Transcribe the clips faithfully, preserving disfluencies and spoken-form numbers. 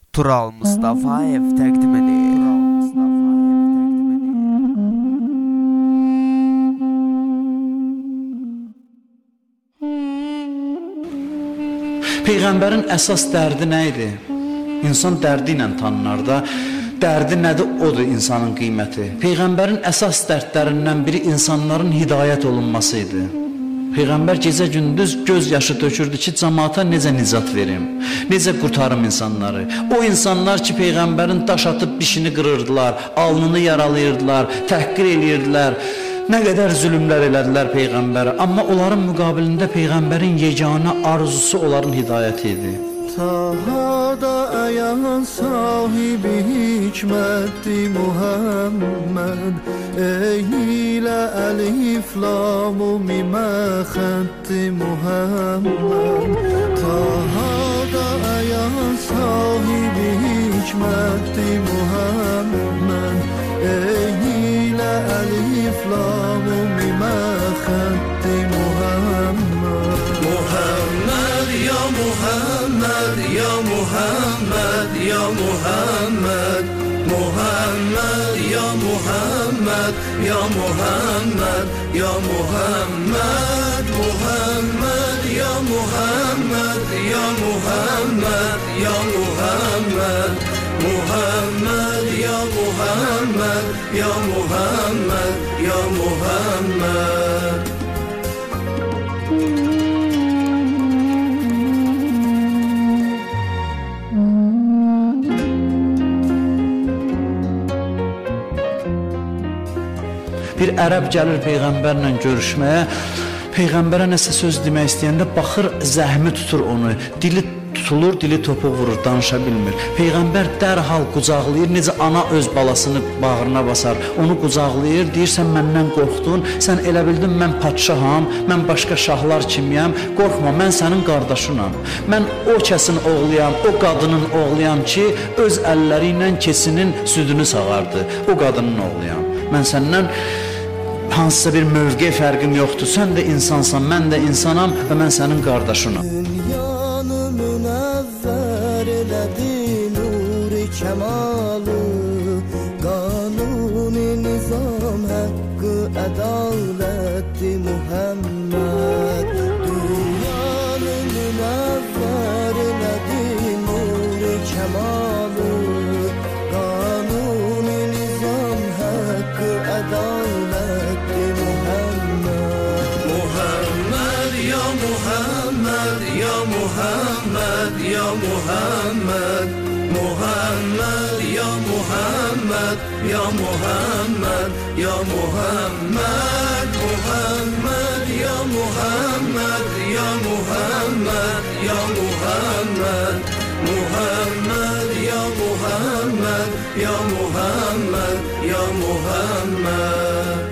Tural Mustafayev təqdim edir. Peyğəmbərin əsas dərdi nə idi? İnsan dərdi ilə tanınar da. Dərdi nədir? Odur insanın qiyməti. Peyğəmbərin əsas dərdlərindən biri insanların hidayət olunması idi. Peyğəmbər gecə-gündüz göz yaşı tökürdü ki, cəmaata necə nicat verim, necə qurtarım insanları. O insanlar ki, Peyğəmbərin daş atıb dişini qırırdılar, alnını yaralayırdılar, təhqir edirdilər. Nə qədər zülmlər elədilər Peyğəmbərə, amma onların müqabilində Peyğəmbərin yeganə arzusu onların hidayəti idi. Tahada ayan sahibi hikməti Muhammed, eylə əlif lamu mimə xətti Muhammed. Tahada ayan sahibi hikməti Muhammed, eylə əlif lamu mimə xətti Muhammed. Muhammed ya Muhammed ya Muhammed ya Muhammed, Muhammed ya Muhammed ya Muhammed ya Muhammed, Muhammed ya Muhammed ya Muhammed ya Muhammed, Muhammed ya Muhammed ya Muhammed ya Muhammed. Bir ərəb gəlir Peyğəmbərlə görüşməyə, Peyğəmbərə nəsə söz demək istəyəndə baxır, zəhmi tutur onu, dili tutulur, dili topuq vurur, danışa bilmir. Peyğəmbər dərhal qucaqlayır, necə ana öz balasını bağrına basar, onu qucaqlayır, deyirsən məndən qorxdun, sən elə bildin mən padşaham, mən başqa şahlar kimiyəm, qorxma, mən sənin qardaşınam. Mən o kəsin oğluyam, o qadının oğluyam ki, öz əlləri ilə keçinin südünü sağardı, o qadının oğluyam. Mən səndən hansısa bir mövqe fərqim yoxdur, sən də insansan, mən də insanam və mən sənin qardaşınam. Dünyanı münəvvər elədi nur-i kəmalı, qanun-i nizam haqqı ədalətdi Muhammed. Dünyanı münəvvər elədi nur-i kəmalı, qanun-i nizam haqqı ədalətdi Muhammed. Muhammed ya Muhammed ya Muhammed ya Muhammed, Muhammed ya Muhammed ya Muhammed ya Muhammed, Muhammed ya Muhammed ya Muhammed ya Muhammed, Muhammed ya Muhammed ya Muhammed ya Muhammed.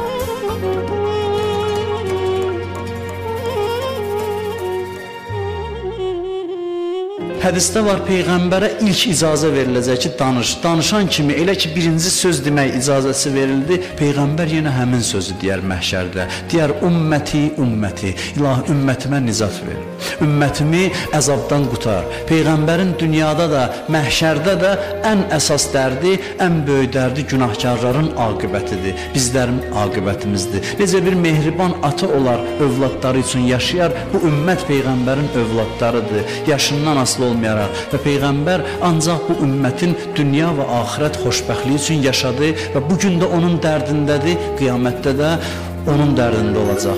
Hədisdə var, Peyğəmbərə ilk icazə veriləcək ki, danış. Danışan kimi elə ki, birinci söz demək icazəsi verildi, Peyğəmbər yenə həmin sözü deyər məhşərdə. Deyər, ümməti, ümməti, ilahi ümmətimə nizat ver. Ümmətimi əzabdan qutar. Peyğəmbərin dünyada da, məhşərdə də ən əsas dərdi, ən böyük dərdi günahkarların aqibətidir. Bizlərin aqibətimizdir. Necə bir mehriban ata olar, övladları üçün yaşayar, bu ümmət Peyğəmbərin övladlarıdır. Yaşından asılı olmayaraq və Peyğəmbər ancaq bu ümmətin dünya və axirət xoşbəxtliyi üçün yaşadı və bugün də onun dərdindədir, qiyamətdə də onun dərdində olacaq.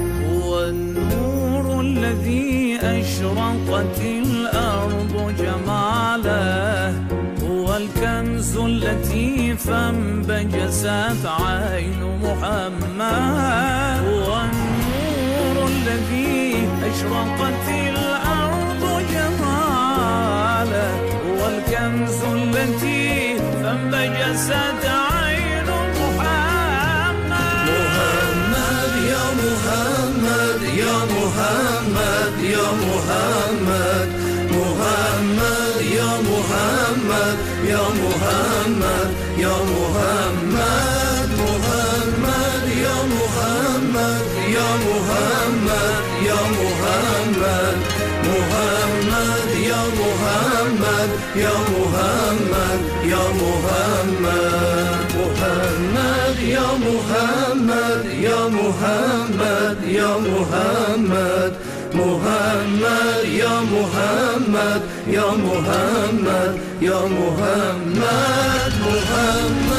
والكنز التي فانبجست عين محمد. محمد يا محمد يا محمد يا محمد، محمد يا محمد يا محمد يا محمد، محمد يا محمد يا محمد يا محمد، محمد يا محمد يا محمد يا محمد محمد يا محمد يا محمد يا محمد محمد يا محمد يا محمد يا محمد محمد